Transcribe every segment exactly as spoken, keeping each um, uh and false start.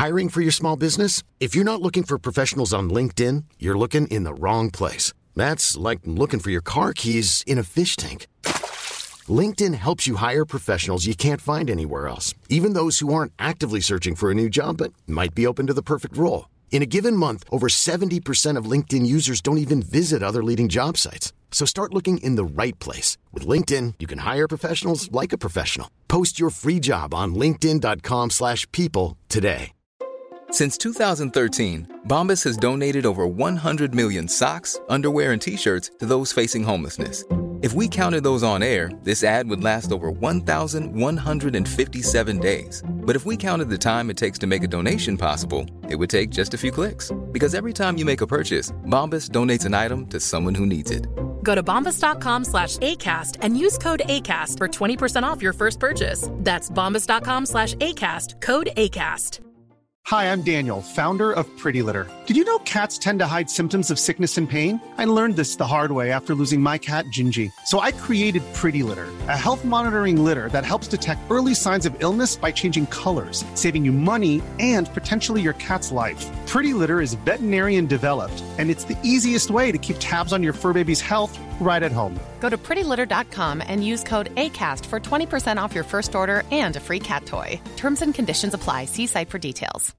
Hiring for your small business? If you're not looking for professionals on LinkedIn, you're looking in the wrong place. That's like looking for your car keys in a fish tank. LinkedIn helps you hire professionals you can't find anywhere else, even those who aren't actively searching for a new job but might be open to the perfect role. In a given month, over seventy percent of LinkedIn users don't even visit other leading job sites. So start looking in the right place. With LinkedIn, you can hire professionals like a professional. Post your free job on linkedin dot com slash people today. Since two thousand thirteen, Bombas has donated over one hundred million socks, underwear, and T-shirts to those facing homelessness. If we counted those on air, this ad would last over one thousand one hundred fifty-seven days. But if we counted the time it takes to make a donation possible, it would take just a few clicks. Because every time you make a purchase, Bombas donates an item to someone who needs it. Go to bombas.com slash ACAST and use code ACAST for twenty percent off your first purchase. That's bombas.com slash ACAST, code ACAST. Hi, I'm Daniel, founder of Pretty Litter. Did you know cats tend to hide symptoms of sickness and pain? I learned this the hard way after losing my cat, Gingy. So I created Pretty Litter, a health monitoring litter that helps detect early signs of illness by changing colors, saving you money and potentially your cat's life. Pretty Litter is veterinarian developed, and it's the easiest way to keep tabs on your fur baby's health right at home. Go to pretty litter dot com and use code ACAST for twenty percent off your first order and a free cat toy. Terms and conditions apply. See site for details.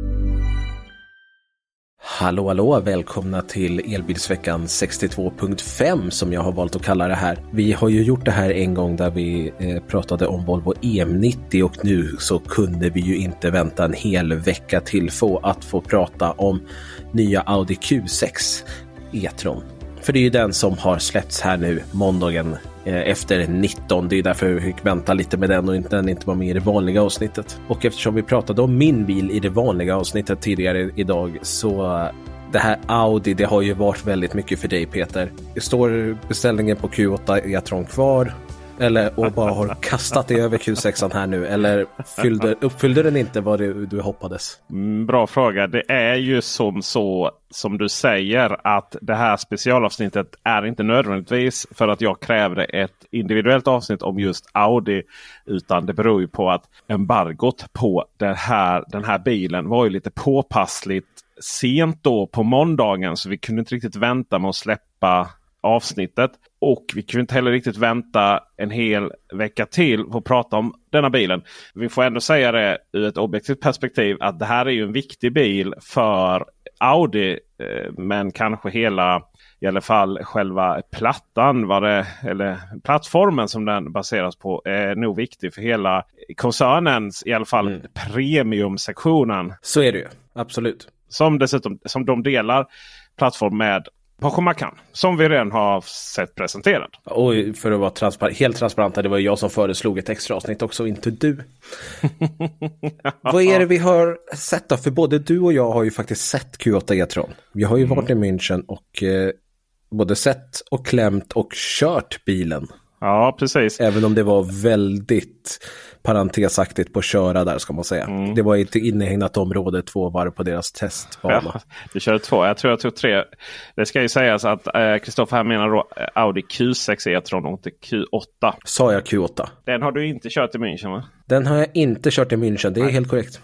Hallå, hallå, välkomna till Elbilsveckan sextiotvå punkt fem som jag har valt att kalla det här. Vi har ju gjort det här en gång där vi eh, pratade om Volvo E M nittio och nu så kunde vi ju inte vänta en hel vecka till få att få prata om nya Audi Q sex e-tron. För det är ju den som har släppts här nu måndagen eh, efter nitton. Det är därför vi fick vänta lite med den och inte, den inte var med i det vanliga avsnittet. Och eftersom vi pratade om min bil i det vanliga avsnittet tidigare idag så uh, det här Audi, det har ju varit väldigt mycket för dig, Peter. Det står beställningen på Q åtta e-tron kvar eller och bara har kastat det över Q sex här nu eller fyllde, uppfyllde den inte vad du, du hoppades? Mm, bra fråga. Det är ju som så som du säger att det här specialavsnittet är inte nödvändigtvis för att jag krävde ett individuellt avsnitt om just Audi, utan det beror ju på att embargot på den här, den här bilen var ju lite påpassligt sent då på måndagen, så vi kunde inte riktigt vänta med att släppa avsnittet. Och vi kunde inte heller riktigt vänta en hel vecka till på att prata om denna bilen. Vi får ändå säga det ur ett objektivt perspektiv att det här är ju en viktig bil för Audi. Men kanske hela, i alla fall själva plattan, var det, eller plattformen som den baseras på, är nog viktig för hela koncernens, i alla fall mm. premiumsektionen. Så är det ju, absolut. Som dessutom som de delar plattform med Porsche Macan, som vi redan har sett presenterad. Och för att vara transpar- helt transparenta, det var jag som föreslog ett extra avsnitt också, inte du. Vad är det vi har sett då? För både du och jag har ju faktiskt sett Q åtta e-tron. Vi har ju mm. varit i München och eh, både sett och klämt och kört bilen. Ja, precis. Även om det var väldigt parentesaktigt på att köra där, ska man säga. Mm. Det var inte innehägnat område två varv på deras testbana. Ja, du körde två. Jag tror jag tog tre. Det ska ju sägas att Kristoffer eh, här menar då Audi Q sex e-tron och inte Q åtta. Sa jag Q åtta? Den har du inte kört i München, va? Den har jag inte kört i München, det är Nej. helt korrekt.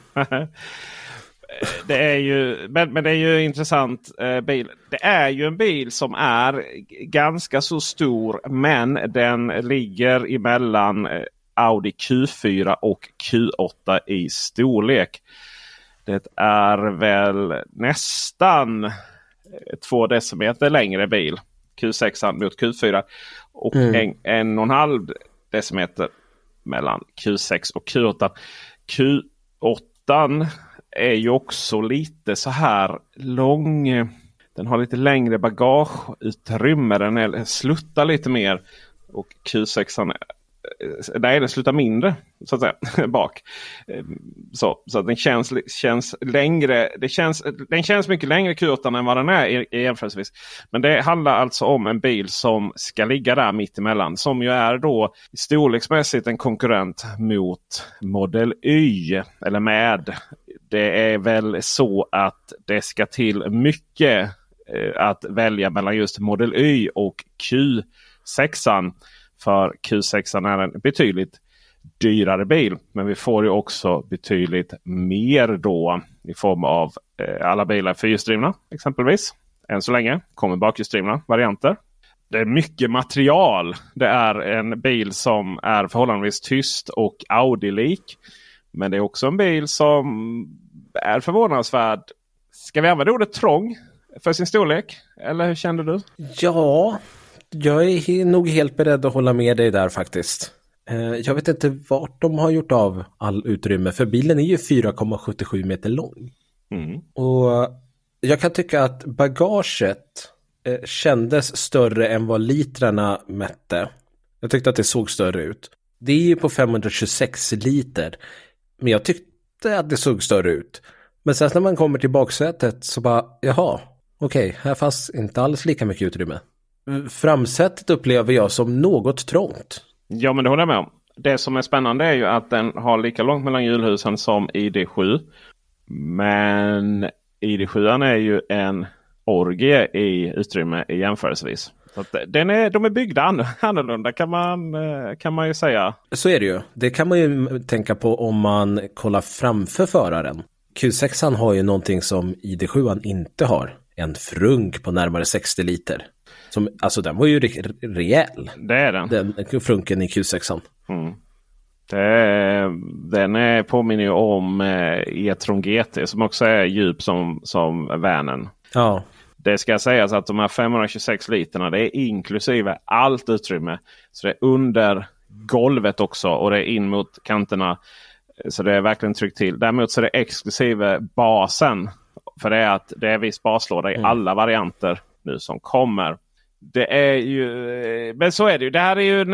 Det är ju, men, men det är ju intressant eh, bil. Det är ju en bil som är ganska så stor, men den ligger emellan eh, Audi Q fyra och Q åtta i storlek. Det är väl nästan eh, två decimeter längre bil, Q sex mot Q fyra, och mm. en, en och en halv decimeter mellan Q sex och Q åtta. Q åtta är ju också lite så här lång. Den har lite längre bagageutrymme. Den är, sluttar lite mer. Och Q sex, nej, den slutar mindre så att säga bak. Så, så att den känns, känns längre. Det känns, den känns mycket längre Q åtta än vad den är i, i jämförelsevis. Men det handlar alltså om en bil som ska ligga där mitt emellan. Som ju är då storleksmässigt en konkurrent mot Model Y. Eller med. Det är väl så att det ska till mycket eh, att välja mellan just Model Y och Q sex. För Q sex är en betydligt dyrare bil. Men vi får ju också betydligt mer då i form av eh, alla bilar fyrhjulsdrivna exempelvis. Än så länge kommer bakhjulsdrivna varianter. Det är mycket material. Det är en bil som är förhållandevis tyst och Audi-lik. Men det är också en bil som är förvånansvärd. Ska vi använda ordet trång för sin storlek? Eller hur kände du? Ja, jag är nog helt beredd att hålla med dig där faktiskt. Jag vet inte vart de har gjort av all utrymme. För bilen är ju fyra komma sjuttiosju meter lång. Mm. Och jag kan tycka att bagaget kändes större än vad litrarna mätte. Jag tyckte att det såg större ut. Det är ju på femhundratjugosex liter. Men jag tyckte att det såg större ut. Men sen när man kommer till baksätet så bara, jaha, okej, här fanns inte alls lika mycket utrymme. Framsätet upplever jag som något trångt. Ja, men det håller jag med om. Det som är spännande är ju att den har lika långt mellan hjulhusen som I D sju. Men I D sju är ju en orgie i utrymme i jämförelsevis. Så att den är, de är byggda annorlunda kan man, kan man ju säga. Så är det ju. Det kan man ju tänka på om man kollar framför föraren. Q sex har ju någonting som I D sju inte har. En frunk på närmare sextio liter. Som, alltså den var ju re- rejäl. Det är den. Den frunken i Q sex. Mm. Det är, den är, påminner ju om eh, E-tron G T som också är djup som, som vanen. Ja. Det ska sägas att de här femhundratjugosex literna, det är inklusive allt utrymme. Så det är under golvet också och det är in mot kanterna. Så det är verkligen tryckt till. Däremot så är det exklusive basen. För det är att det är viss baslåda i mm. alla varianter nu som kommer. Det är ju, men så är det ju. Det här är ju en,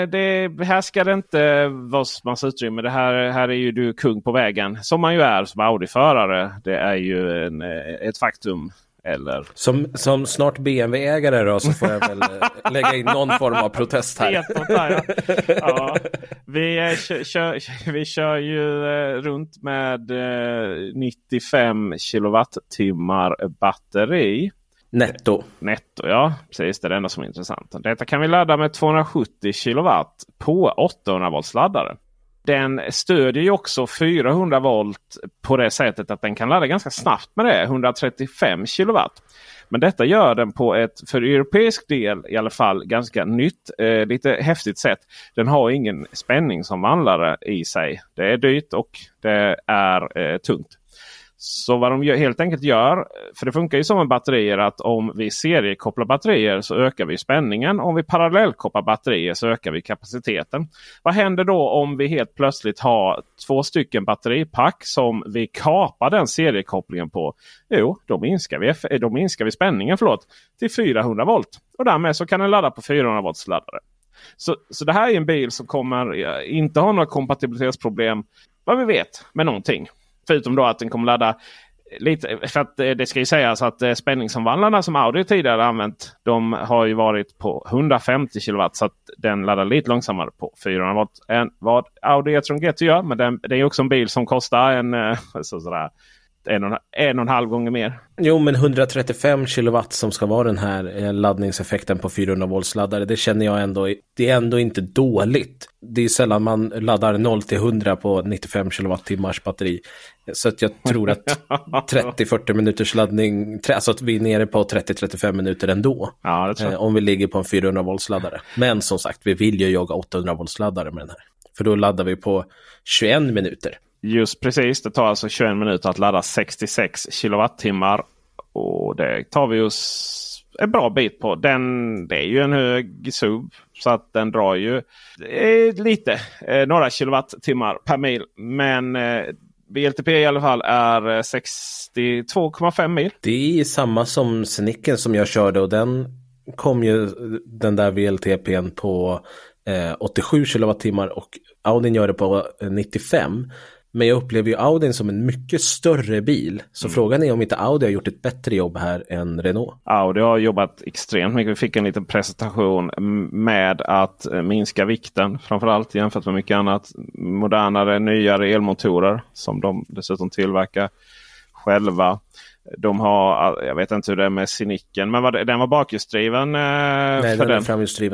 det här ska det inte vara massa utrymme. Det här, här är ju du kung på vägen. Som man ju är som Audi-förare. Det är ju en, ett faktum. Eller... Som, som snart B M W-ägare då, så får jag väl lägga in någon form av protest här. här ja. Ja, vi, kör, kör, vi kör ju eh, runt med eh, nittiofem kilowattimmar batteri. Netto. Netto, ja. Precis, det är det enda som är intressant. Detta kan vi ladda med tvåhundrasjuttio kilowatt på åttahundra volts laddare. Den stödjer ju också fyrahundra volt på det sättet att den kan ladda ganska snabbt med det, etthundratrettiofem kilowatt. Men detta gör den på ett för europeisk del i alla fall ganska nytt, eh, lite häftigt sätt. Den har ingen spänningsomvandlare i sig. Det är dyrt och det är eh, tungt. Så vad de helt enkelt gör, för det funkar ju som med batterier att om vi seriekopplar batterier så ökar vi spänningen. Om vi parallellkopplar batterier så ökar vi kapaciteten. Vad händer då om vi helt plötsligt har två stycken batteripack som vi kapar den seriekopplingen på? Jo, då minskar vi, då minskar vi spänningen förlåt, till fyrahundra volt. Och därmed så kan den ladda på fyrahundra volts laddare. Så, så det här är en bil som kommer inte ha några kompatibilitetsproblem, vad vi vet, med någonting. Förutom då att den kommer ladda lite, för att det ska ju sägas att spänningsomvandlarna som Audi tidigare använt, de har ju varit på hundrafemtio kilowatt så att den laddar lite långsammare på fyrahundra volt än vad Audi E-tron G T gör. Men den, det är ju också en bil som kostar en, så, sådär, en, och, en och en halv gånger mer. Jo, men etthundratrettiofem kilowatt som ska vara den här laddningseffekten på fyrahundra volts laddare, det känner jag ändå, det är ändå inte dåligt. Det är sällan man laddar noll till hundra på nittiofem kilowattimmars batteri. Så att jag tror att trettio till fyrtio minuters laddning, alltså att vi är nere på trettio till trettiofem minuter ändå. Ja, det tror jag. Eh, om vi ligger på en fyrahundra volts laddare. Men som sagt, vi vill ju jaga åttahundra volts laddare med den här. För då laddar vi på tjugoen minuter. Just precis, det tar alltså tjugoen minuter att ladda sextiosex kilowattimmar. Och det tar vi oss en bra bit på. Den, det är ju en hög S U V så att den drar ju eh, lite, eh, några kilowattimmar per mil. Men eh, V L T P i alla fall är sextiotvå komma fem mil. Det är samma som Sceniken som jag körde och den kom ju den där V L T P:n på eh, åttiosju kilowattimmar och Audin gör det på eh, nittiofem. Men jag upplever ju Audin som en mycket större bil. Så mm. frågan är om inte Audi har gjort ett bättre jobb här än Renault. Audi har jobbat extremt mycket. Vi fick en liten presentation med att minska vikten. Framförallt jämfört med mycket annat. Modernare, nyare elmotorer som de dessutom tillverkar själva. De har, jag vet inte hur det är med Sceniken. Men var det, den var bakhjulsdriven? Eh, Nej, för den är framhjulsdriven.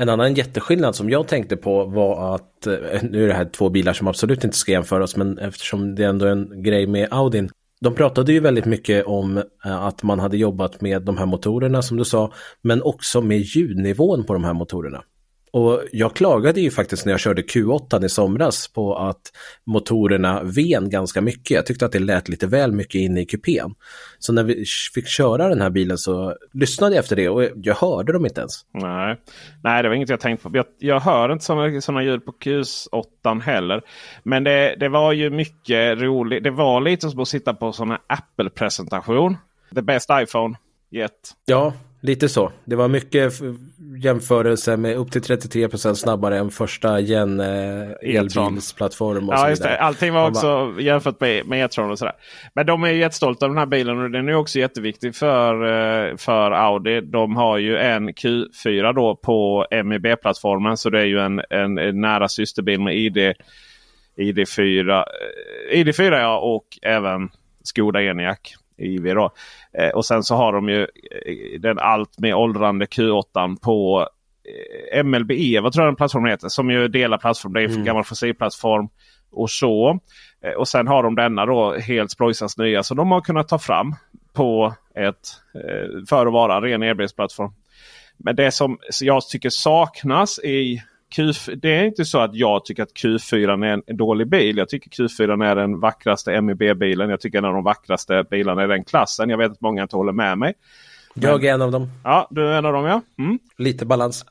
En annan jätteskillnad som jag tänkte på var att, nu är det här två bilar som absolut inte ska jämföras, men eftersom det är ändå en grej med Audin, de pratade ju väldigt mycket om att man hade jobbat med de här motorerna som du sa, men också med ljudnivån på de här motorerna. Och jag klagade ju faktiskt när jag körde Q åtta i somras på att motorerna ven ganska mycket. Jag tyckte att det lät lite väl mycket inne i kupén. Så när vi fick köra den här bilen så lyssnade jag efter det och jag hörde dem inte ens. Nej, Nej det var inget jag tänkte på. Jag, jag hör inte sådana, sådana ljud på Q åtta heller. Men det, det var ju mycket roligt. Det var lite som att sitta på sån här Apple-presentation. The best iPhone yet. Ja, lite så. Det var mycket jämförelse med upp till trettiotre procent snabbare än första gen eh, elbilsplattform. Och ja, så just det. Allting var också bara jämfört med, med e-tron och sådär. Men de är ju jättestolta av den här bilen och den är också jätteviktig för, för Audi. De har ju en Q fyra då på M I B-plattformen, så det är ju en, en, en nära systerbil med I D, I D fyra, I D fyra ja, och även Skoda Enyaq. I V då. Eh, och sen så har de ju eh, den allt med åldrande Q åtta på eh, M L B E, vad tror jag den plattformen heter, som ju delar plattform, det är en mm. gammal fossilplattform och så. Eh, och sen har de denna då helt sprojsans nya, så de har kunnat ta fram på ett eh, för att vara ren elbilsplattform. Men det som jag tycker saknas i Q, det är inte så att jag tycker att Q fyra är en dålig bil. Jag tycker Q fyra är den vackraste M I B-bilen. Jag tycker en av de vackraste bilarna i den klassen. Jag vet att många inte håller med mig. Men jag är en av dem. Ja, du är en av dem, ja. Mm. Lite balans.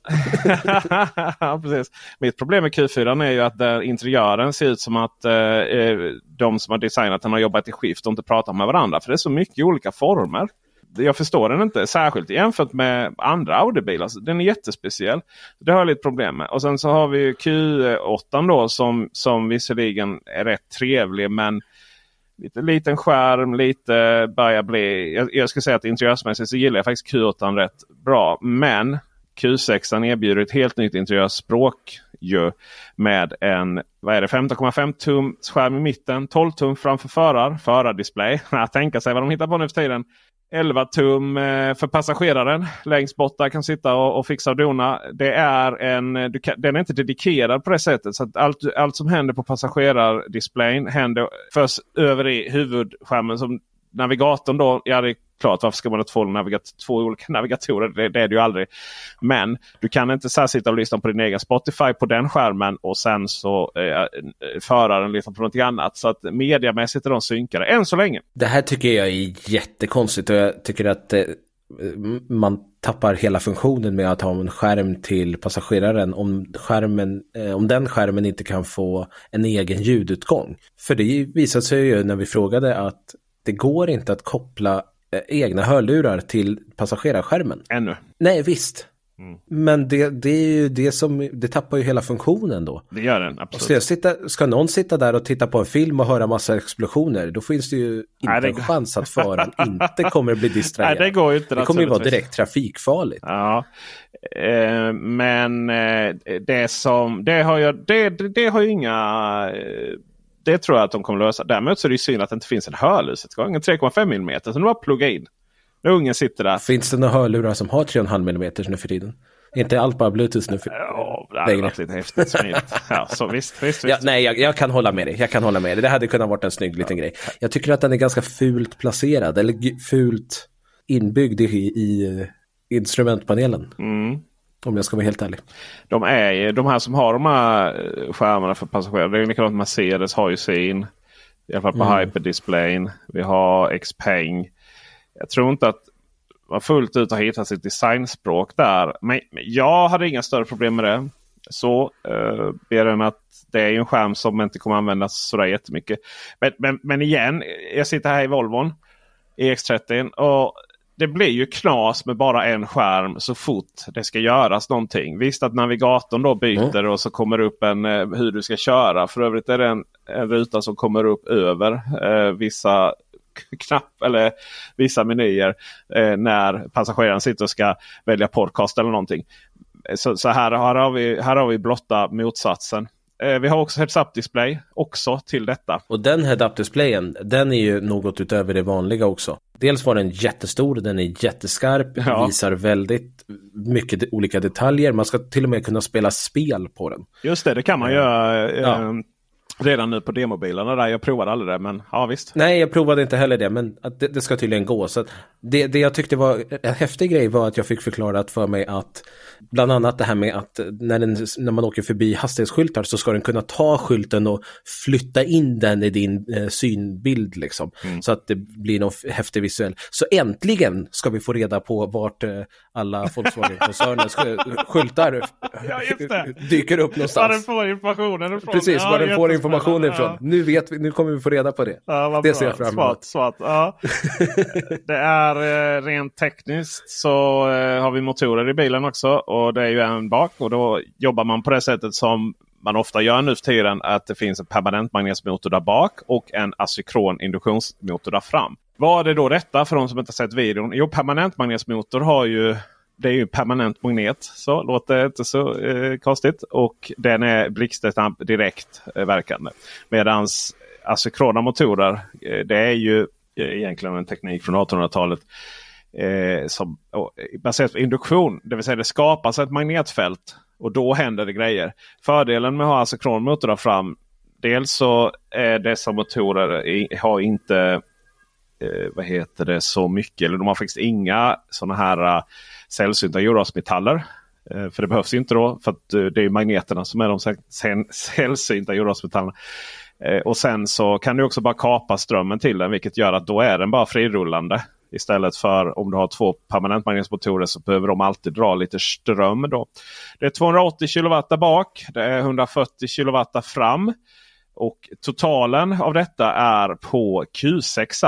Ja, precis. Mitt problem med Q fyra är ju att där interiören ser ut som att eh, de som har designat den har jobbat i skift och inte pratat med varandra. För det är så mycket olika former. Jag förstår den inte, särskilt jämfört med andra Audi-bilar. Den är jättespeciell. Det har jag lite problem med. Och sen så har vi Q åtta då som, som visserligen är rätt trevlig, men lite liten skärm, lite börjar bli... Jag, jag skulle säga att interiörsmässigt så gillar jag faktiskt Q åtta rätt bra. Men Q sex erbjuder ett helt nytt interiörspråk ju, med en, vad är det, femton komma fem tum skärm i mitten, tolv tum framför förar, förardisplay. Jag tänker sig vad de hittar på nu för tiden. elva tum för passageraren längst bort där kan sitta och, och fixa och dona. Det är en, du kan, den är inte dedikerad på det sättet, så att allt, allt som händer på passagerardisplayen händer först över i huvudskärmen som navigatorn då. Ja, det är klart, varför ska man ha två, navigat- två olika navigatorer? Det, det är det ju aldrig. Men du kan inte så här sitta och lyssna på din egen Spotify på den skärmen och sen så eh, föraren lyssnar på något annat. Så att mediamässigt är de synkade än så länge. Det här tycker jag är jättekonstigt och jag tycker att eh, man tappar hela funktionen med att ha en skärm till passageraren om, skärmen, eh, om den skärmen inte kan få en egen ljudutgång. För det visade sig ju när vi frågade att det går inte att koppla egna hörlurar till passagerarskärmen. Ännu. Nej, visst. Mm. Men det, det är ju det som, det tappar ju hela funktionen då. Det gör den, absolut. Ska, jag sitta, ska någon sitta där och titta på en film och höra massa explosioner, då finns det ju inte Nej, det en går... chans att föraren inte kommer att bli distraherad. Nej, det går ju inte. Det kommer ju vara direkt trafikfarligt. Ja, eh, men eh, det som, det har ju, det, det, det har ju inga... Eh, Det tror jag att de kommer lösa. Däremot så är det ju synd att det inte finns en hörlursutgång. En tre komma fem millimeter. Så nu bara plugga in. När ungen sitter där. Finns det några hörlurar som har tre komma fem millimeter nu för tiden? Inte allt bara Bluetooth nu för ja, det hade varit lite häftigt smidigt. Ja, så visst, visst, visst. Ja, nej, jag, jag kan hålla med dig. Jag kan hålla med dig. Det hade kunnat vara en snygg liten ja. grej. Jag tycker att den är ganska fult placerad. Eller g- fult inbyggd i, i instrumentpanelen. Mm. Om jag ska vara helt ärlig. De är de här som har de här skärmarna för passagerare. Det är likadant Mercedes har ju sin. I alla fall på mm. Hyperdisplayen. Vi har Xpeng. Jag tror inte att man fullt ut har hittat sitt designspråk där. Men jag hade inga större problem med det. Så uh, ber den att det är ju en skärm som inte kommer användas sådär jättemycket. Men, men, men igen, jag sitter här i Volvon. I X trettio och det blir ju knas med bara en skärm så fort det ska göras någonting. Visst att navigatorn då byter mm. och så kommer det upp en eh, hur du ska köra. För övrigt är det en, en ruta som kommer upp över eh, vissa knapp eller vissa menyer eh, när passageraren sitter och ska välja podcast eller någonting. Så, så här, här, har vi, här har vi blotta motsatsen. Eh, vi har också heads-up display också till detta. Och den head-up displayen, den är ju något utöver det vanliga också. dels var den jättestor, den är jätteskarp, ja. visar väldigt mycket de- olika detaljer. Man ska till och med kunna spela spel på den. Just det, det kan man uh, göra eh, ja. redan nu på demobilarna där. Jag provade aldrig det, men ja visst. Nej, jag provade inte heller det, men att det, det ska tydligen gå. Så att det, det jag tyckte var en häftig grej var att jag fick förklarat för mig att bland annat det här med att när, den, när man åker förbi hastighetsskyltar så ska den kunna ta skylten och flytta in den i din eh, synbild liksom. Mm. Så att det blir någon häftig visuell. Så äntligen ska vi få reda på vart eh, alla Volkswagen-koncernens skyltar ja, just det. dyker upp någonstans. Var den får informationen ifrån. Precis, var ja, den får informationen ifrån. Ja. Nu vet vi, nu kommer vi få reda på det. Ja, det ser jag fram emot. Svart, svart. Ja. Det är eh, rent tekniskt så eh, har vi motorer i bilen också. Och det är ju en bak. Och då jobbar man på det sättet som man ofta gör nu för tiden. Att det finns en permanent magnetmotor där bak. Och en asynkron induktionsmotor där fram. Vad är det då detta för de som inte sett videon? Jo, permanent magnetmotor har ju... Det är ju permanent magnet, så låter det inte så eh, konstigt. Och den är blixtsnabbt direkt eh, verkande. Medans asynkrona motorer, eh, det är ju eh, egentligen en teknik från artonhundratalet eh, som och, baserat på induktion. Det vill säga det skapas ett magnetfält och då händer det grejer. Fördelen med att ha asynkrona motorer fram, dels så är dessa motorer i, har inte eh, vad heter det så mycket, eller de har faktiskt inga sådana här uh, sällsynta jordartsmetaller. Eh, för det behövs inte då, för att uh, det är magneterna som är de säl- sällsynta jordartsmetallerna. Eh, och sen så kan du också bara kapa strömmen till den, vilket gör att då är den bara frirullande. Istället för om du har två permanentmagnetmotorer så behöver de alltid dra lite ström då. Det är tvåhundraåttio kilowatt där bak, det är hundrafyrtio kilowatt där fram. Och totalen av detta är på Q sex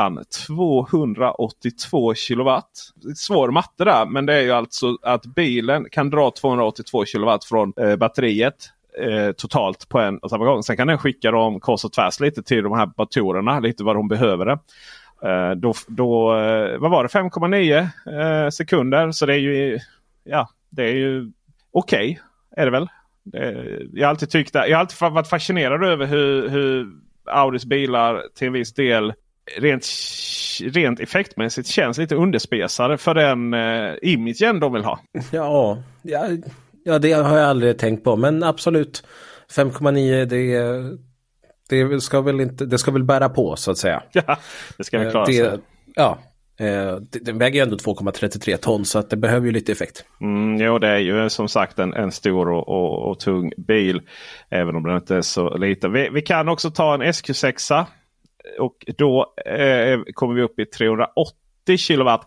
tvåhundraåttiotvå kilowatt. Svår matte där, men det är ju alltså att bilen kan dra tvåhundraåttiotvå kilowatt från eh, batteriet eh, totalt på en och samma gång. Sen kan den skicka dem kors och tvärs lite till de här motorerna, lite vad de behöver det. Eh, då, då, eh, vad var det? fem komma nio eh, sekunder, så det är ju, ja, det är ju okej, okay, är det väl? Jag har alltid tyckt att, jag har alltid varit fascinerad över hur, hur Audis bilar till en viss del rent, rent effektmässigt känns lite underspesade för den eh, imagen de vill ha. Ja, ja, ja, det har jag aldrig tänkt på, men absolut fem komma nio det, det ska väl inte, det ska väl bära på så att säga. Ja, det ska väl klara det, sig. Ja. Eh, den väger ju ändå två komma trettiotre ton så att det behöver ju lite effekt. Mm, jo, det är ju som sagt en, en stor och, och, och tung bil, även om den inte är så liten. Vi, vi kan också ta en S Q sex och då eh, kommer vi upp i trehundraåttio kilowatt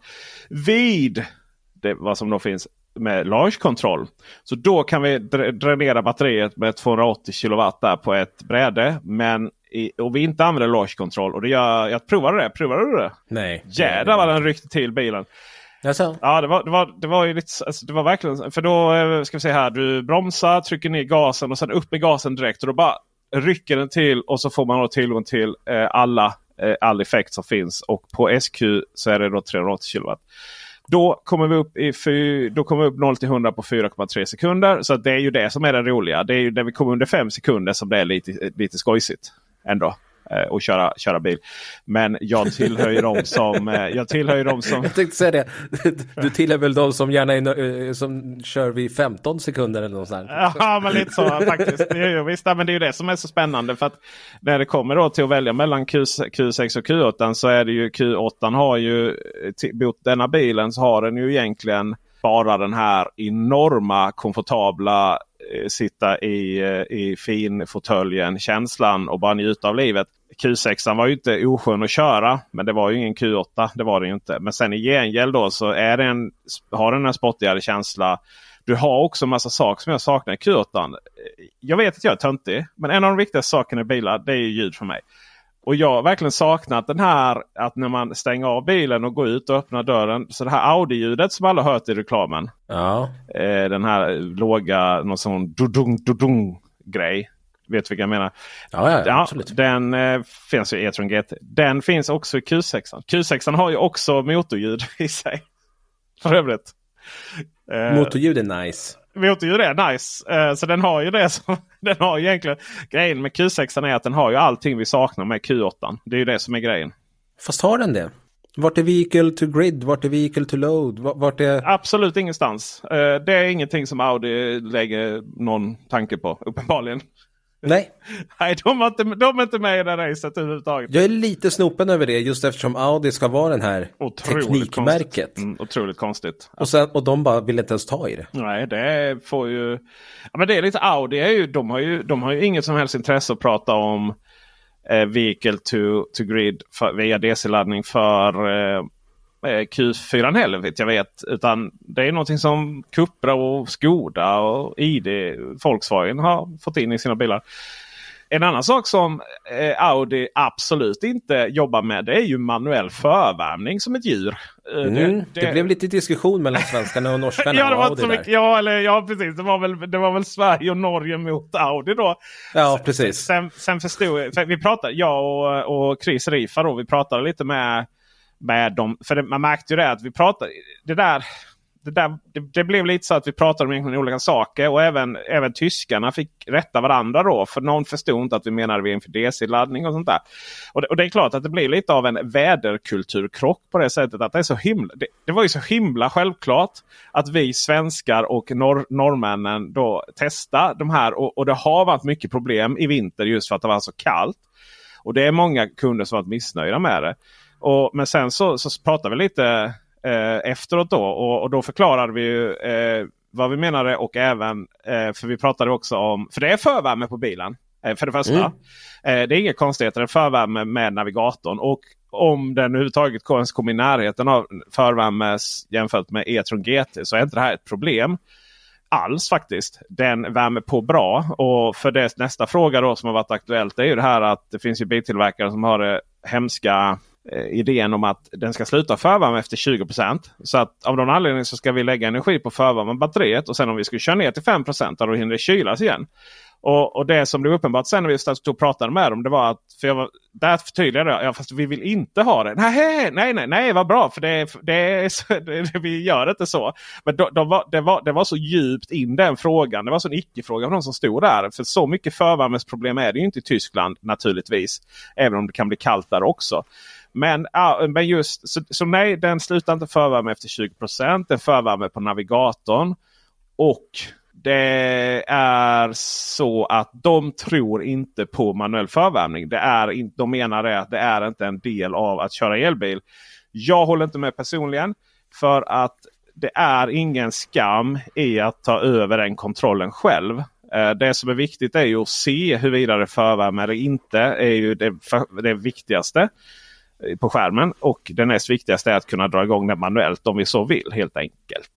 vid det, vad som då finns med launchkontroll. Så då kan vi dränera batteriet med tvåhundraåttio kilowatt där på ett bräde, men i, och vi inte använder launchkontroll. Och det gör, jag provade det. Provade du det? Nej. Jädrar vad den ryckte till bilen. Jaså? Ja, det var, det var, det var ju lite, alltså, det var verkligen, för då ska vi se här, du bromsar, trycker ner gasen och sen upp med gasen direkt och då bara rycker den till och så får man då tillgång till eh, alla, eh, all effekt som finns. Och på S Q så är det då trehundraåttio kilowatt. Då kommer vi upp i fy, då kommer vi upp noll till hundra på fyra komma tre sekunder. Så det är ju det som är det roliga. Det är ju när vi kommer under fem sekunder som det är lite, lite skojsigt ändå. Och köra, köra bil. Men jag tillhör ju dem som jag tillhör ju dem som jag tänkte säga det. Du tillhör väl de som gärna är, som kör vid femton sekunder eller något sånt. Ja, men lite så faktiskt. Det är ju, visst, men det är ju det som är så spännande, för att när det kommer då till att välja mellan Q sex och Q åtta så är det ju Q åtta har ju mot denna bilen så har den ju egentligen bara den här enorma komfortabla sitta i, i fin fåtöljen känslan och bara njuta av livet. Q sex var ju inte oskön att köra, men det var ju ingen Q åtta, det var det ju inte. Men sen i gengäld då så är det en, har den en spottigare känsla. Du har också en massa saker som jag saknar i Q åtta. Jag vet att jag är töntig, men en av de viktigaste sakerna i bilar, det är ju ljud för mig. Och jag har verkligen saknat den här att när man stänger av bilen och går ut och öppnar dörren. Så det här Audi-ljudet som alla hört i reklamen. Ja. Eh, den här låga, någon sån dudung dudung grej. Vet du vilka jag menar? Ja, ja, ja absolut. Den eh, finns ju i e-tron G T. Den finns också i Q sex. Q sex har ju också motorljud i sig. För övrigt. Eh, motorljud är nice. Motorljud är nice. Uh, så den har ju det som, den har ju egentligen, grejen med Q sex är att den har ju allting vi saknar med Q åtta. Det är ju det som är grejen. Fast har den det? Vart är vehicle to grid? Vart är vehicle to load? Vart är... Absolut ingenstans. Det är ingenting som Audi lägger någon tanke på, uppenbarligen. Nej. Nej, de är, inte, de är inte med i det här racet överhuvudtaget. Jag är lite snopen över det, just eftersom Audi ska vara den här otroligt teknikmärket. Konstigt. Mm, otroligt konstigt. Och, sen, och de bara vill inte ens ta i det. Nej, det får ju... Ja, men det är lite Audi. Är ju, de, har ju, de har ju inget som helst intresse att prata om eh, vehicle to, to grid för, via D C-laddning för... Eh, Q fyra heller vet jag vet, utan det är någonting som Cupra och Skoda och I D, Volkswagen har fått in i sina bilar. En annan sak som eh, Audi absolut inte jobbar med, det är ju manuell förvärmning som ett djur. Mm, det, det... det blev lite diskussion mellan svenskarna och norskarna. ja, det var och så mycket, ja, eller, ja, precis. Det var, väl, det var väl Sverige och Norge mot Audi då. Ja, precis. Sen, sen förstod för vi pratade, jag och, och Chris Rifa då, vi pratade lite med med dem, för det, man märkte ju det att vi pratade det där, det, där det, det blev lite så att vi pratade om olika saker och även, även tyskarna fick rätta varandra då, för någon förstod inte att vi menade vi inför D C-laddning och sånt där. Och det, och det är klart att det blir lite av en väderkulturkrock på det sättet att det är så himla, det, det var ju så himla självklart att vi svenskar och norr, norrmännen då testar de här och, och det har varit mycket problem i vinter just för att det var så kallt. Och det är många kunder som har varit missnöjda med det. Och, men sen så, så pratade vi lite eh, efteråt då och, och då förklarade vi ju eh, vad vi menade och även, eh, för vi pratade också om, för det är förvärme på bilen eh, för det första. Mm. Eh, det är inga konstigheter, det är förvärme med navigatorn och om den överhuvudtaget kommer i närheten av förvärme jämfört med e-tron G T så är inte det här ett problem alls faktiskt. Den värmer på bra och för det nästa fråga då som har varit aktuellt är ju det här att det finns ju biltillverkare som har det hemska idén om att den ska sluta förvärma efter tjugo procent. Så att av någon anledning så ska vi lägga energi på förvärma batteriet och sen om vi skulle köra ner till fem procent då hinner det kylas igen. Och, och det som blev uppenbart sen när vi stod och pratade med dem, det var att, för jag var, där förtydligade jag, ja, fast vi vill inte ha det. Nej, nej, nej, nej, vad bra, för det, det är så, det, vi gör inte så. Men då, då var, det, var, det var så djupt in den frågan, det var så en icke-fråga för de som stod där. För så mycket förvärmesproblem är det ju inte i Tyskland naturligtvis, även om det kan bli kallt där också. Men, ja, men just, så, så nej, den slutar inte förvärme efter tjugo procent, den förvärme på navigatorn och det är så att de tror inte på manuell förvärmning. Det är in, de menar det att det är inte en del av att köra elbil. Jag håller inte med personligen för att det är ingen skam i att ta över den kontrollen själv. Det som är viktigt är ju att se huruvida det förvärme eller inte är ju det, det viktigaste på skärmen. Och det näst viktigaste är att kunna dra igång det manuellt om vi så vill, helt enkelt.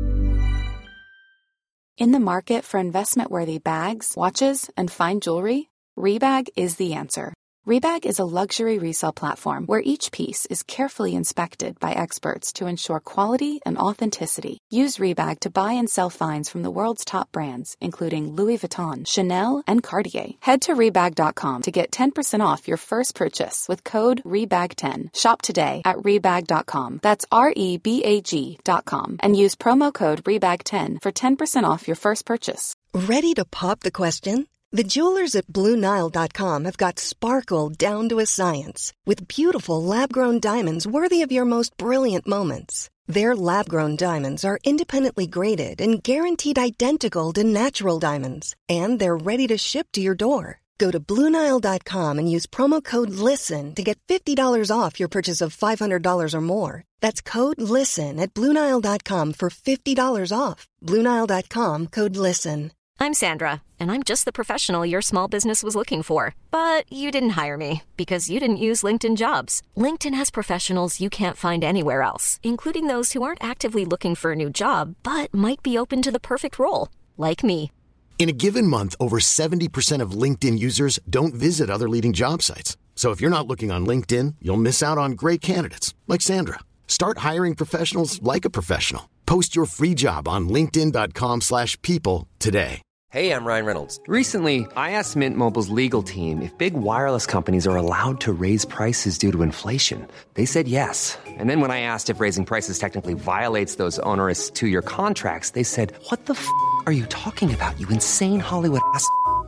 In the market for investment-worthy bags, watches, and fine jewelry, Rebag is the answer. Rebag is a luxury resale platform where each piece is carefully inspected by experts to ensure quality and authenticity. Use Rebag to buy and sell finds from the world's top brands, including Louis Vuitton, Chanel, and Cartier. Head to Rebag dot com to get ten percent off your first purchase with code Rebag ten. Shop today at Rebag dot com. That's R E B A G dot com. And use promo code Rebag ten for ten percent off your first purchase. Ready to pop the question? The jewelers at Blue Nile dot com have got sparkle down to a science with beautiful lab-grown diamonds worthy of your most brilliant moments. Their lab-grown diamonds are independently graded and guaranteed identical to natural diamonds, and they're ready to ship to your door. Go to Blue Nile dot com and use promo code LISTEN to get fifty dollars off your purchase of five hundred dollars or more. That's code LISTEN at Blue Nile dot com for fifty dollars off. Blue Nile dot com, code LISTEN. I'm Sandra, and I'm just the professional your small business was looking for. But you didn't hire me because you didn't use LinkedIn Jobs. LinkedIn has professionals you can't find anywhere else, including those who aren't actively looking for a new job, but might be open to the perfect role, like me. In a given month, over seventy percent of LinkedIn users don't visit other leading job sites. So if you're not looking on LinkedIn, you'll miss out on great candidates, like Sandra. Start hiring professionals like a professional. Post your free job on linkedin dot com slash people today. Hey, I'm Ryan Reynolds. Recently, I asked Mint Mobile's legal team if big wireless companies are allowed to raise prices due to inflation. They said yes. And then when I asked if raising prices technically violates those onerous two-year contracts, they said, what the f*** are you talking about, you insane Hollywood ass f-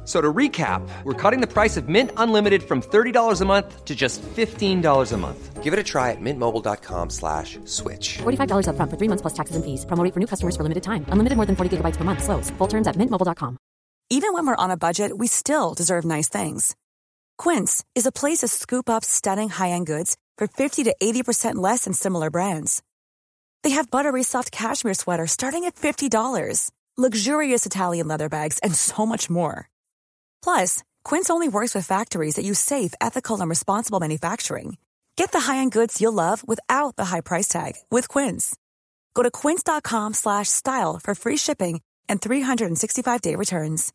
So to recap, we're cutting the price of Mint Unlimited from thirty dollars a month to just fifteen dollars a month. Give it a try at mintmobile.com slash switch. forty-five dollars up front for three months plus taxes and fees. Promo rate for new customers for limited time. Unlimited more than forty gigabytes per month. Slows full terms at mint mobile dot com. Even when we're on a budget, we still deserve nice things. Quince is a place to scoop up stunning high-end goods for fifty to eighty percent less than similar brands. They have buttery soft cashmere sweaters starting at fifty dollars, luxurious Italian leather bags, and so much more. Plus, Quince only works with factories that use safe, ethical, and responsible manufacturing. Get the high-end goods you'll love without the high price tag with Quince. Go to quince.com slash style for free shipping and three sixty-five day returns.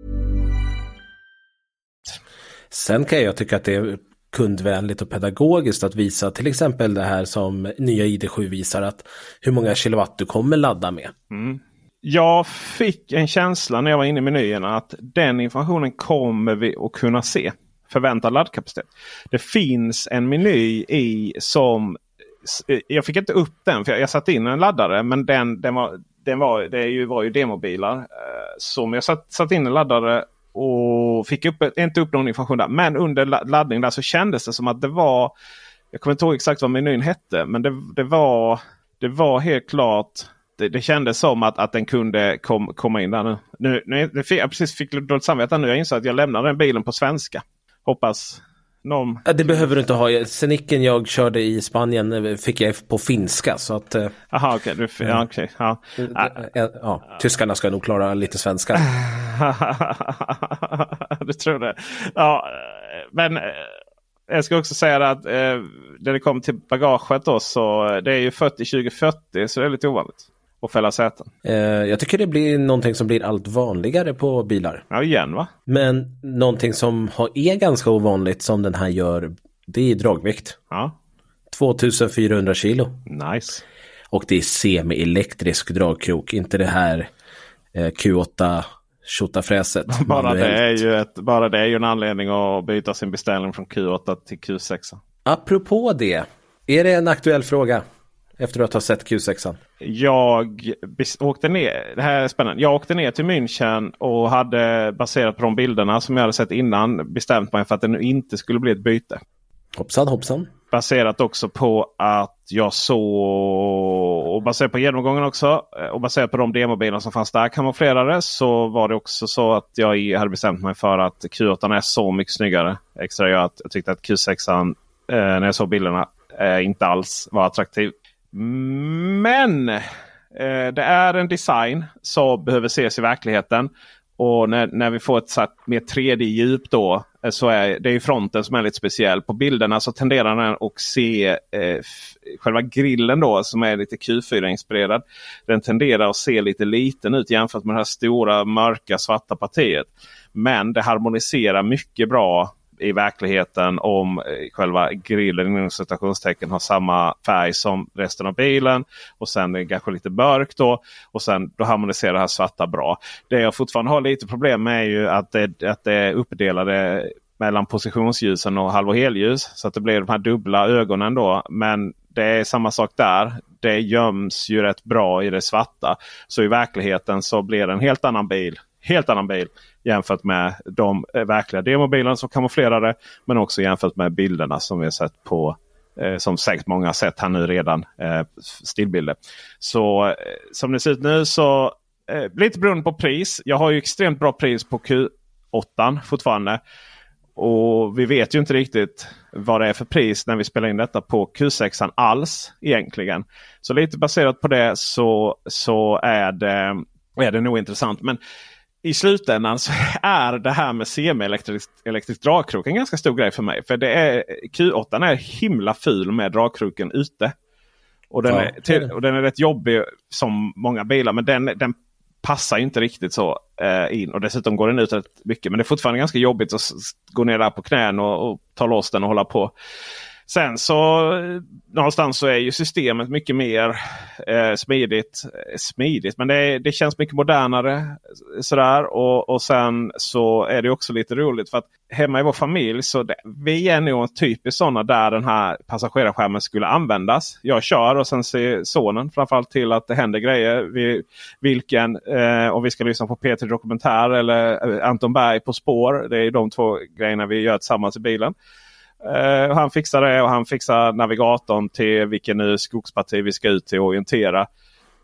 Sen kan jag tycka att det är kundvänligt och pedagogiskt att visa till exempel det här som nya I D sju visar, att hur många kilowatt du kommer ladda med. Mm. Jag fick en känsla när jag var inne i menyerna att den informationen kommer vi att kunna se. Förväntad laddkapacitet. Det finns en meny i som... Jag fick inte upp den för jag, jag satt in en laddare, men den, den var, den var, det är ju, var ju demobilar. Så jag satt, satt in en laddare och fick upp, inte upp någon information där. Men under laddning där så kändes det som att det var... Jag kommer inte ihåg exakt vad menyn hette, men det, det, var, det var helt klart... Det, det kändes som att, att den kunde kom, komma in där nu. nu, nu jag precis fick dåligt samvete nu. Jag insåg att jag lämnade den bilen på svenska. Hoppas någon... Det behöver du inte ha. Sceniken jag körde i Spanien fick jag på finska. Så att... Aha, okej. Okay. Ja, okay. Ja. Ja, ja, tyskarna ska nog klara lite svenska. Du tror det. Ja, men... Jag ska också säga att eh, när det kommer till bagaget då, så det är ju fyrtio tjugo fyrtio, så det är lite ovanligt att fälla säten. Eh, jag tycker det blir någonting som blir allt vanligare på bilar. Ja, igen va? Men någonting som har, är ganska ovanligt som den här gör, det är dragvikt. Ja. tvåtusenfyrahundra kilo. Nice. Och det är semi-elektrisk dragkrok, inte det här eh, Q åtta tjotafräset. Bara det, är ju ett, bara det är ju en anledning att byta sin beställning från Q åtta till Q sex. Apropå det, är det en aktuell fråga efter att ha sett Q sex? Jag åkte ner, det här är spännande. Jag åkte ner till München och hade baserat på de bilderna som jag hade sett innan bestämt mig för att det nu inte skulle bli ett byte. Hoppsan, hoppsan. Baserat också på att jag såg, och baserat på genomgången också, och baserat på de demobilarna som fanns där kamouflerade, så var det också så att jag hade bestämt mig för att Q åtta är så mycket snyggare. Extra jag att jag tyckte att Q sex eh, när jag såg bilderna eh, inte alls var attraktiv. Men eh, det är en design som behöver ses i verkligheten. Och när, när vi får ett så mer tre D-djup då, så är det ju fronten som är lite speciell. På bilderna så tenderar den att se eh, själva grillen då, som är lite Q fyra-inspirerad. Den tenderar att se lite liten ut jämfört med det här stora, mörka, svarta partiet. Men det harmoniserar mycket bra i verkligheten om själva grillen inom citationstecken har samma färg som resten av bilen, och sen är det kanske lite mörkt då, och sen då harmoniserar det här svarta bra. Det jag fortfarande har lite problem med är ju att det, att det är uppdelade mellan positionsljusen och halv- och helljus, så att det blir de här dubbla ögonen då, men det är samma sak där. Det göms ju rätt bra i det svarta, så i verkligheten så blir det en helt annan bil. Helt annan bil jämfört med de verkliga demobilarna som kamouflerade, men också jämfört med bilderna som vi har sett på, eh, som säkert många har sett här nu redan, eh, stillbilder. Så eh, som det ser ut nu så eh, lite beroende på pris. Jag har ju extremt bra pris på Q åtta fortfarande, och vi vet ju inte riktigt vad det är för pris när vi spelar in detta på Q sex alls egentligen. Så lite baserat på det så, så är det, är det nog intressant, men i slutändan så är det här med semi-elektrisk elektrisk dragkrok en ganska stor grej för mig. För det är, Q åtta är himla ful med dragkroken ute. Och den, ja, är, till, och den är rätt jobbig som många bilar. Men den, den passar inte riktigt så eh, in. Och dessutom går den ut rätt mycket. Men det är fortfarande ganska jobbigt att gå ner där på knän och, och ta loss den och hålla på. Sen så någonstans så är ju systemet mycket mer eh, smidigt. Smidigt, men det, det känns mycket modernare sådär. Och, och sen så är det också lite roligt för att hemma i vår familj så det, vi är nog typiskt sådana där den här passagerarskärmen skulle användas. Jag kör och sen ser sonen framförallt till att det händer grejer. Vi, vilken, eh, om vi ska lyssna på P tre Dokumentär eller Anton Berg på spår. Det är de två grejerna vi gör tillsammans i bilen. Uh, han fixar det och han fixar navigatorn till vilken nu skogsparti vi ska ut till och orientera. Uh,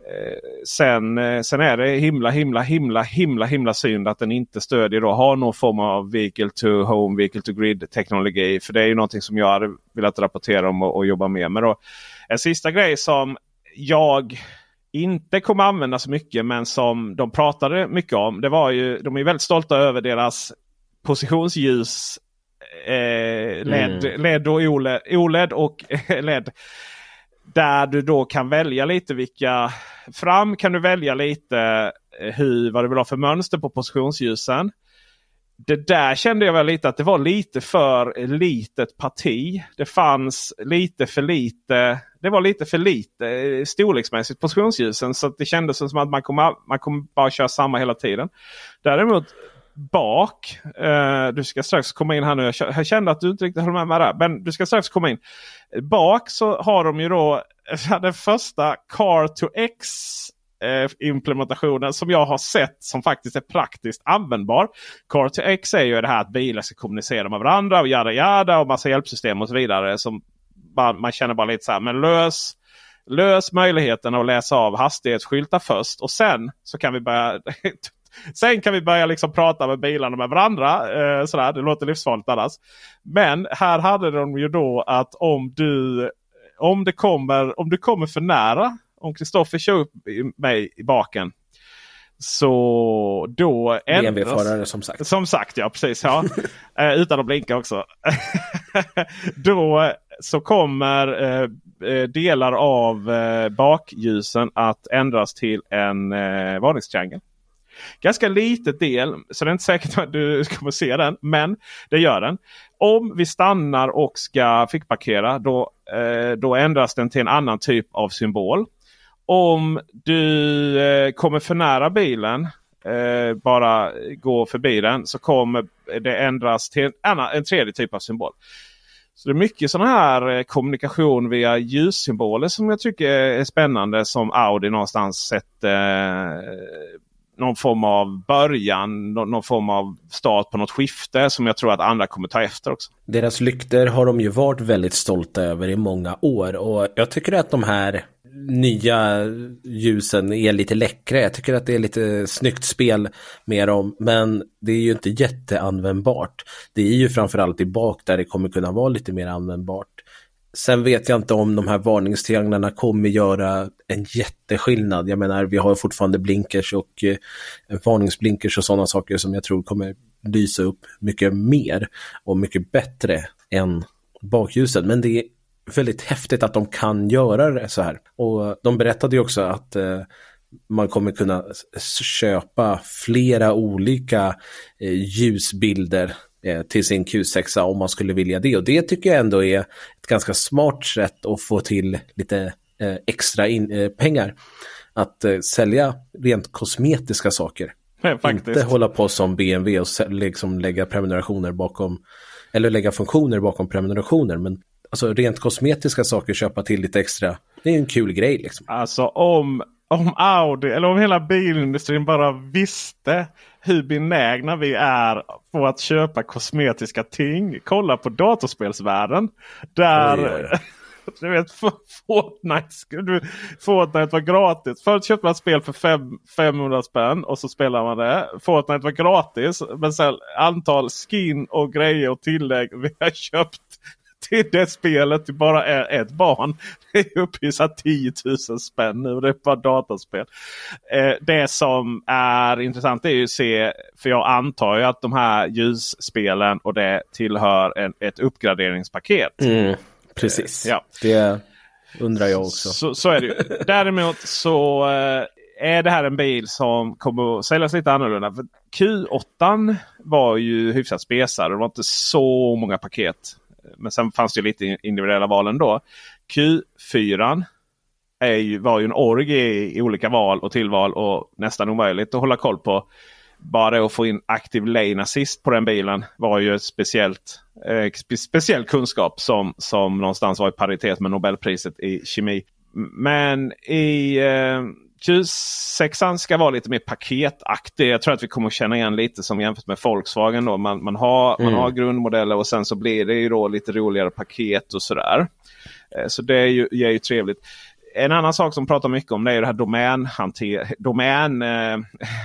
sen, uh, sen är det himla himla himla himla himla synd att den inte stödjer och har någon form av vehicle to home, vehicle to grid teknologi. För det är ju någonting som jag hade velat rapportera om och, och jobba med. Men då, en sista grej som jag inte kommer använda så mycket men som de pratade mycket om. Det var ju, de är väldigt stolta över deras positionsljus. Eh, L E D, mm. L E D och O L E D, O L E D och L E D. Där du då kan välja lite vilka fram kan du välja lite hur, vad du vill ha för mönster på positionsljusen. Det där kände jag väl lite att det var lite för litet parti. Det fanns lite för lite, det var lite för lite storleksmässigt positionsljusen så att det kändes som att man kommer, man kommer bara köra samma hela tiden. Däremot bak, eh, du ska strax komma in här nu. Jag, jag kände att du inte riktigt håller med mig där. Men du ska strax komma in. Bak så har de ju då den första Car to X eh, implementationen som jag har sett som faktiskt är praktiskt användbar. Car to X är ju det här att bilar ska kommunicera med varandra och jada jada och massa hjälpsystem och så vidare. Som man, man känner bara lite så här, men lös lös möjligheten att läsa av hastighetsskyltar först och sen så kan vi börja Sen kan vi börja liksom prata med bilarna med varandra. Eh, sådär. Det låter livsfarligt annars. Men här hade de ju då att om du om det kommer, om du kommer för nära, om Kristoffer kör upp mig i baken, så då ändras... B M W-förare som sagt. Som sagt, ja precis. Ja. eh, utan att blinka också. Då så kommer eh, delar av eh, bakljusen att ändras till en eh, varningstriangel. Ganska litet del, så det är inte säkert att du kommer se den, men det gör den. Om vi stannar och ska fickparkera, då, eh, då ändras den till en annan typ av symbol. Om du eh, kommer för nära bilen, eh, bara gå förbi den, så kommer det ändras till en, annan, en tredje typ av symbol. Så det är mycket sån här kommunikation via ljussymboler som jag tycker är spännande, som Audi någonstans sett eh, någon form av början, någon form av start på något skifte som jag tror att andra kommer ta efter också. Deras lykter har de ju varit väldigt stolta över i många år och jag tycker att de här nya ljusen är lite läckra. Jag tycker att det är lite snyggt spel med dem, men det är ju inte jätteanvändbart. Det är ju framförallt i bak där det kommer kunna vara lite mer användbart. Sen vet jag inte om de här varningstrianglarna kommer göra en jätteskillnad. Jag menar, vi har fortfarande blinkers och eh, varningsblinkers och sådana saker som jag tror kommer lysa upp mycket mer och mycket bättre än bakljuset. Men det är väldigt häftigt att de kan göra det så här. Och de berättade ju också att eh, man kommer kunna köpa flera olika eh, ljusbilder till sin Q sex om man skulle vilja det. Och det tycker jag ändå är ett ganska smart sätt att få till lite eh, extra in, eh, pengar. Att eh, sälja rent kosmetiska saker. Ja, faktiskt. Inte hålla på som B M W och liksom lägga prenumerationer bakom, eller lägga funktioner bakom prenumerationer. Men alltså rent kosmetiska saker, köpa till lite extra. Det är en kul grej liksom. Alltså om, om Audi eller om hela bilindustrin bara visste hur benägna vi är på att köpa kosmetiska ting. Kolla på datorspelsvärlden. Där, oj, oj. Du vet, Fortnite, du, Fortnite var gratis. Förut köpte man ett spel för fem, femhundra spänn och så spelar man det. Fortnite var gratis, men sen antal skin och grejer och tillägg vi har köpt till det spelet till bara är ett barn. Det är uppe i så tio tusen spänn nu. Det är bara dataspel. Eh, det som är intressant är ju att se, för jag antar ju att de här ljusspelen och det tillhör en, ett uppgraderingspaket. Mm, precis. Eh, ja. Det undrar jag också. Så, så är det ju. Däremot så eh, är det här en bil som kommer att säljas lite annorlunda. För Q åtta var ju hyfsat spesad. Det var inte så många paket Men sen fanns det ju lite individuella val ändå. Q fyra är ju, var ju en org i, i olika val och tillval och nästan omöjligt att hålla koll på. Bara att få in Active Lane Assist på den bilen var ju ett speciellt, eh, spe- speciell kunskap som, som någonstans var i paritet med Nobelpriset i kemi. Men i eh, Q sex ska vara lite mer paketaktig. Jag tror att vi kommer att känna igen lite som jämfört med Volkswagen då. Man, man, har, mm. man har grundmodeller och sen så blir det ju då lite roligare paket och sådär. Eh, så det är ju, är ju trevligt. En annan sak som pratar mycket om det är det här domänhanter, domän, eh,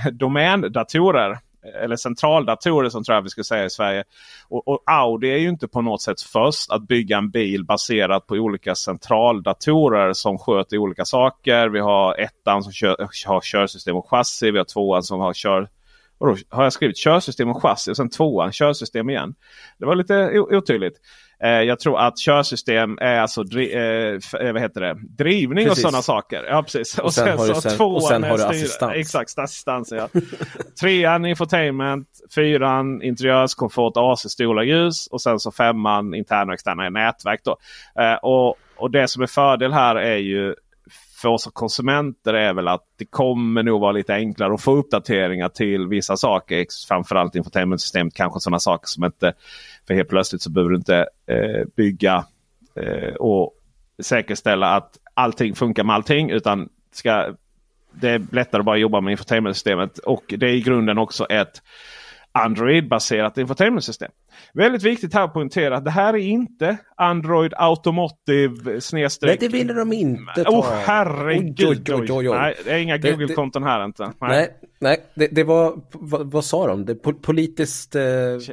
domändatorer eller centraldatorer som tror jag vi ska säga i Sverige. Och, och Audi är ju inte på något sätt först att bygga en bil baserat på olika centraldatorer som sköter olika saker. Vi har ettan som kör, har körsystem och chassi, vi har tvåan som har kör... Och då har jag skrivit körsystem och chassi och sen tvåan körsystem igen. Det var lite otydligt. Eh, jag tror att körsystem är alltså dri, eh, vad heter det? drivning precis. Och sådana saker. Ja, precis. Och, och sen, sen har du, sen, tvåan och sen har du assistans. Exakt, assistans. Ja. Trean infotainment, fyran interiörskomfort, A C, stolar, ljus och sen så femman interna och externa nätverk då. Eh, och, och det som är fördel här är ju för oss konsumenter är väl att det kommer nog vara lite enklare att få uppdateringar till vissa saker. Framförallt infotainmentsystemet, kanske sådana saker som inte, för helt plötsligt så behöver du inte eh, bygga eh, och säkerställa att allting funkar med allting, utan ska, det är lättare att bara jobba med infotainmentsystemet. Och det är i grunden också ett Android-baserat infotainmentsystem. Väldigt viktigt här att poängtera att det här är inte Android Automotive snedstreck. Nej, det vill de inte ta. Åh, oh, herregud. Oj, oj, oj, oj. Nej, det är inga Google-konton här inte. Nej, nej, nej det, det var, vad, vad sa de? Det politiskt... Eh,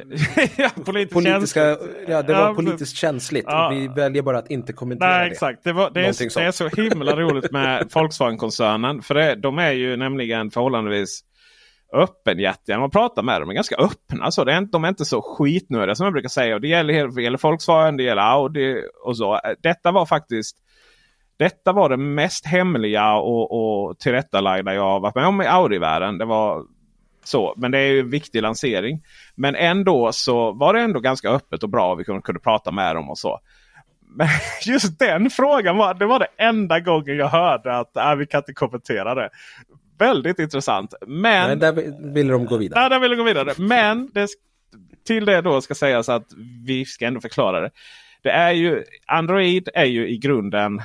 ja, politiskt politiska, ja, det var ja, politiskt känsligt. Ja. Vi väljer bara att inte kommentera nej, det. Exakt. Det, var, det, är, det är så himla roligt med Volkswagen-koncernen. För det, de är ju nämligen förhållandevis öppenhjärtiga. Man pratar med dem är ganska öppna. Så det är inte, de är inte så skitnödiga som jag brukar säga. Och det gäller, det gäller Volkswagen, det gäller Audi och så. Detta var faktiskt detta var det mest hemliga och, och tillrättalagda jag har varit med om i Audi-världen. Det var så. Men det är ju en viktig lansering. Men ändå så var det ändå ganska öppet och bra. Vi kunde, kunde prata med dem och så. Men just den frågan var det var det enda gången jag hörde att äh, vi kan inte kommentera det. Väldigt intressant. Men nej, där ville de gå vidare. Nej, där ville de gå vidare. Men det, till det då ska sägas att vi ska ändå förklara det. Det är ju, Android är ju i grunden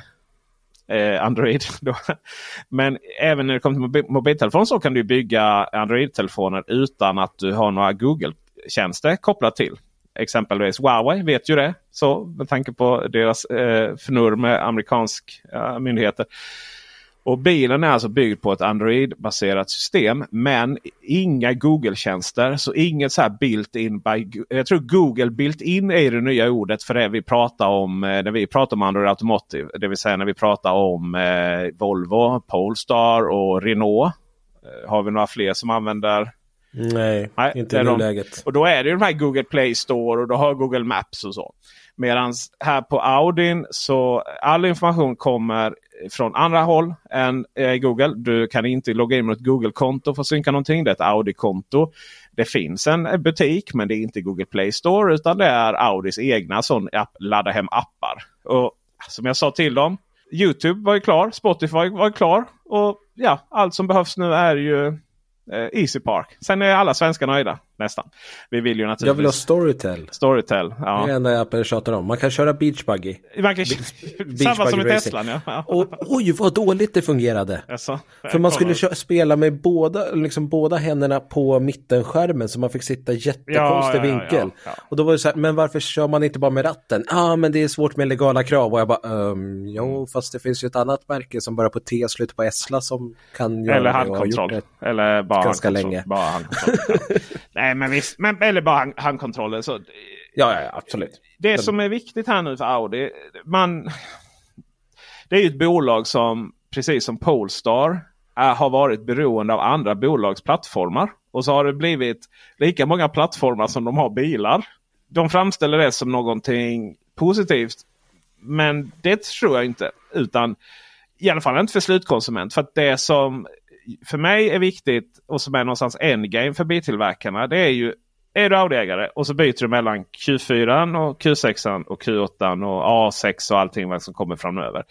eh, Android då. Men även när det kommer till mobil, mobiltelefon så kan du bygga Android-telefoner utan att du har några Google-tjänster kopplat till. Exempelvis Huawei vet ju det. Så med tanke på deras eh, förnurr med amerikansk eh, myndigheter. Och bilen är alltså byggd på ett Android-baserat system, men inga Google-tjänster, så inget så här built-in by, jag tror Google built-in är det nya ordet för det vi pratar om när vi pratar om Android Automotive, det vill säga när vi pratar om eh, Volvo, Polestar och Renault. Eh, har vi några fler som använder? Nej, Nej inte i nuläget. Och då är det ju de här Google Play Store och då har Google Maps och så. Medan här på Audi så all information kommer från andra håll än eh, Google. Du kan inte logga in med ett Google-konto för att synka någonting. Det är ett Audi-konto. Det finns en butik men det är inte Google Play Store utan det är Audis egna sån app, ladda hem appar. Och som jag sa till dem, YouTube var ju klar, Spotify var ju klar och ja, allt som behövs nu är ju Easy Park. Sen är alla svenskar nöjda, nästan. Vi vill ju naturligtvis... Jag vill ha Storytel. Storytel, ja. Det är enda appen jag tjatar om. Man kan köra Beach Buggy. Man kan... Beach Samma som i Teslan, ja. ja. Och, oj, vad dåligt det fungerade. Alltså, för man skulle köra, spela med båda, liksom båda händerna på mittenskärmen så man fick sitta jättekonstig ja, ja, vinkel. Ja, ja, ja. Och då var det så här, men varför kör man inte bara med ratten? Ja, ah, men det är svårt med legala krav. Och jag bara, um, jo, fast det finns ju ett annat märke som börjar på T och slutar på Esla som kan göra eller det. Handkontroll. Eller bara ganska handkontroll. länge. Bara handkontroll. Ja. Nej, men visst. Men, eller bara hand, handkontroller. Så, ja, ja, absolut. Det som är viktigt här nu för Audi, man, det är ju ett bolag som, precis som Polestar, är, har varit beroende av andra bolags plattformar. Och så har det blivit lika många plattformar som de har bilar. De framställer det som någonting positivt. Men det tror jag inte. Utan i alla fall inte för slutkonsument. För att det som för mig är viktigt och som är någonstans endgame för biltillverkarna, det är ju är du Audi-ägare och så byter du mellan Q fyra och Q sex och Q åtta och A sex och allting vad som kommer framöver.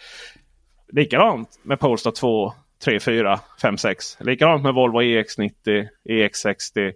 Likadant med Polestar två, tre, fyra, fem, sex. Likadant med Volvo E X nittio, E X sextio,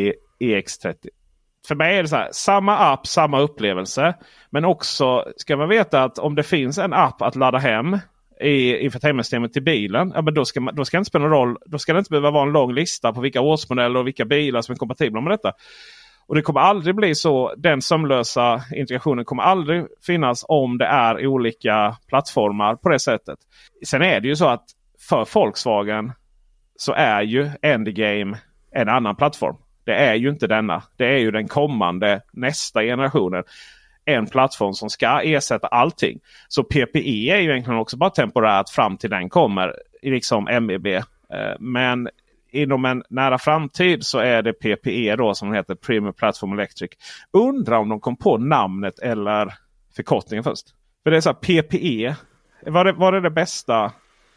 E X trettio. För mig är det så här, samma app, samma upplevelse. Men också ska man veta att om det finns en app att ladda hem i infotainmentsystemet till bilen, ja, men då ska man, då ska det inte spela någon roll. Då ska det inte behöva vara en lång lista på vilka årsmodeller och vilka bilar som är kompatibla med detta. Och det kommer aldrig bli så, den sömlösa integrationen kommer aldrig finnas om det är olika plattformar på det sättet. Sen är det ju så att för Volkswagen så är ju Endgame en annan plattform. Det är ju inte denna. Det är ju den kommande, nästa generationen. En plattform som ska ersätta allting. Så P P E är ju egentligen också bara temporärt fram till den kommer. Liksom M E B. Men inom en nära framtid så är det P P E då som heter Premium Platform Electric. Undrar om de kom på namnet eller förkortningen först. För det är så här, P P E. Var det, var det det bästa?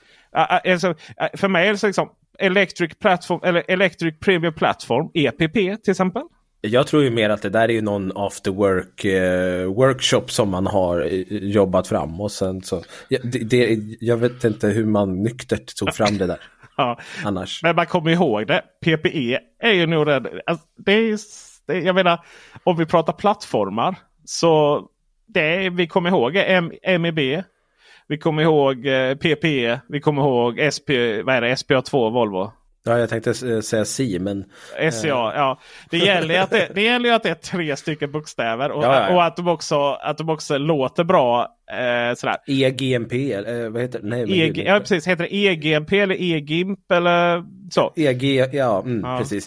Alltså, för mig är det så liksom Electric Platform eller Electric Premium Platform, E P P till exempel. Jag tror ju mer att det där är ju någon after work eh, workshop som man har jobbat fram och sen så det, det, jag vet inte hur man nyktert tog fram det där. Ja. Annars. Men man kommer ihåg det. P P E är ju nog det, alltså, det, är, det jag menar, om vi pratar plattformar så det vi kommer ihåg är M- MEB. Vi kommer ihåg eh, P P E, vi kommer ihåg S P, vad är det, S P A två Volvo. Ja, jag tänkte äh, säga C, men... S C A, äh... ja. Det gäller ju att det, det gäller att det är tre stycken bokstäver. Och, ja, ja, ja. och att, de också, att de också låter bra. Eh, sådär. E G M P, eh, vad heter det? Nej, E G, ja, precis. Heter det E G M P eller E G I M P eller så? E G, ja, mm, ja. precis.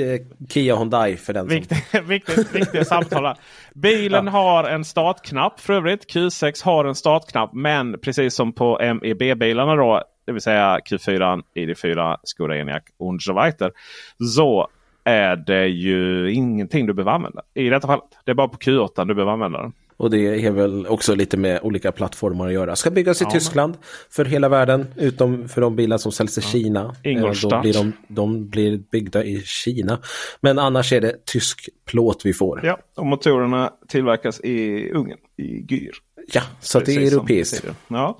Kia Hyundai för den Viktigt, som... viktigt, viktigt samtal. Bilen ja. har en startknapp för övrigt. Q sex har en startknapp, men precis som på M E B-bilarna då, det vill säga Q fyra, I D fyra, Skoda Enyaq och så vidare, så är det ju ingenting du behöver använda. I detta fall, det är bara på Q åtta du behöver använda den. Och det är väl också lite med olika plattformar att göra. Ska byggas i ja, Tyskland men... för hela världen, utom för de bilar som säljs i ja. Kina. Ingolstadt. Då blir de, de blir byggda i Kina. Men annars är det tysk plåt vi får. Ja, och motorerna tillverkas i Ungern, i Gyr. Ja, så det är europeiskt. Ja.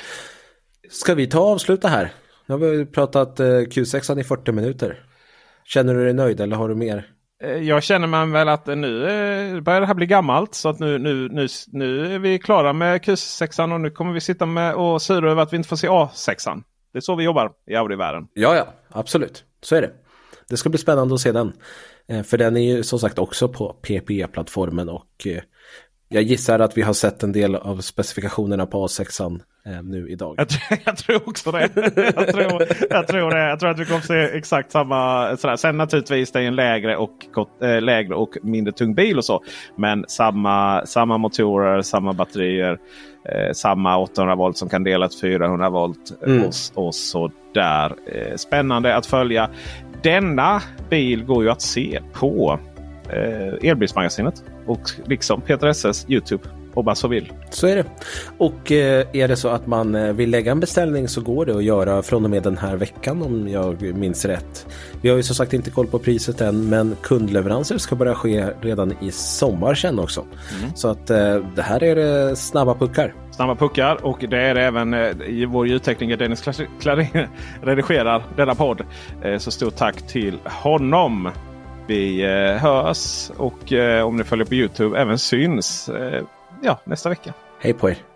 Ska vi ta och avsluta här? Nu har vi pratat eh, Q sex i fyrtio minuter. Känner du dig nöjd eller har du mer? Jag känner mig väl att nu eh, börjar det här bli gammalt. Så att nu, nu, nu, nu är vi klara med Q sex och nu kommer vi sitta med och sura över att vi inte får se A sex. Det är så vi jobbar i Audi-världen. Ja, ja, absolut. Så är det. Det ska bli spännande att se den. Eh, för den är ju som sagt också på P P E-plattformen och... Eh, jag gissar att vi har sett en del av specifikationerna på A sex eh, nu idag. Jag, jag tror också det. jag, tror, jag, tror det. jag tror att vi kommer se exakt samma. Sådär. Sen naturligtvis det är en lägre och, äh, lägre och mindre tung bil och så. Men samma, samma motorer, samma batterier, eh, samma åttahundra volt som kan dela till fyrahundra volt mm. och, och så där. Eh, spännande att följa. Denna bil går ju att se på eh, Elbilsmagasinet. Och liksom Peter S S YouTube och bara så vill. Så är det. Och eh, är det så att man vill lägga en beställning så går det att göra från och med den här veckan om jag minns rätt. Vi har ju som sagt inte koll på priset än, men kundleveranser ska börja ske redan i sommar sen också. Mm. Så att eh, det här är eh, snabba puckar. Snabba puckar och det är det även eh, i vår ljudtekniker Dennis Klarin redigerar denna podd. Eh, så stort tack till honom. Vi eh, hörs och eh, om ni följer på YouTube även syns eh, ja, nästa vecka. Hej på er.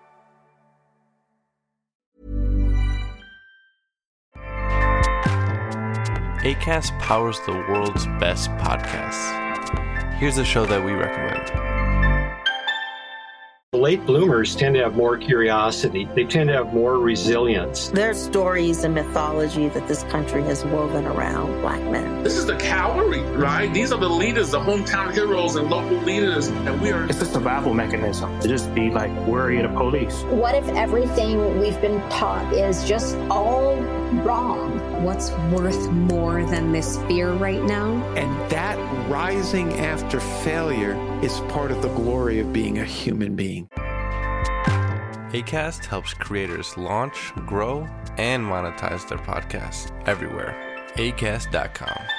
Acast powers the world's best podcasts. Here's a show that we recommend. Late bloomers tend to have more curiosity. They tend to have more resilience. There's stories and mythology that this country has woven around Black men. This is the cavalry, right? These are the leaders, the hometown heroes and local leaders. And we are... It's a survival mechanism to just be like worried of police. What if everything we've been taught is just all wrong? What's worth more than this fear right now? And that rising after failure is part of the glory of being a human being. Acast helps creators launch, grow, and monetize their podcasts everywhere. acast dot com.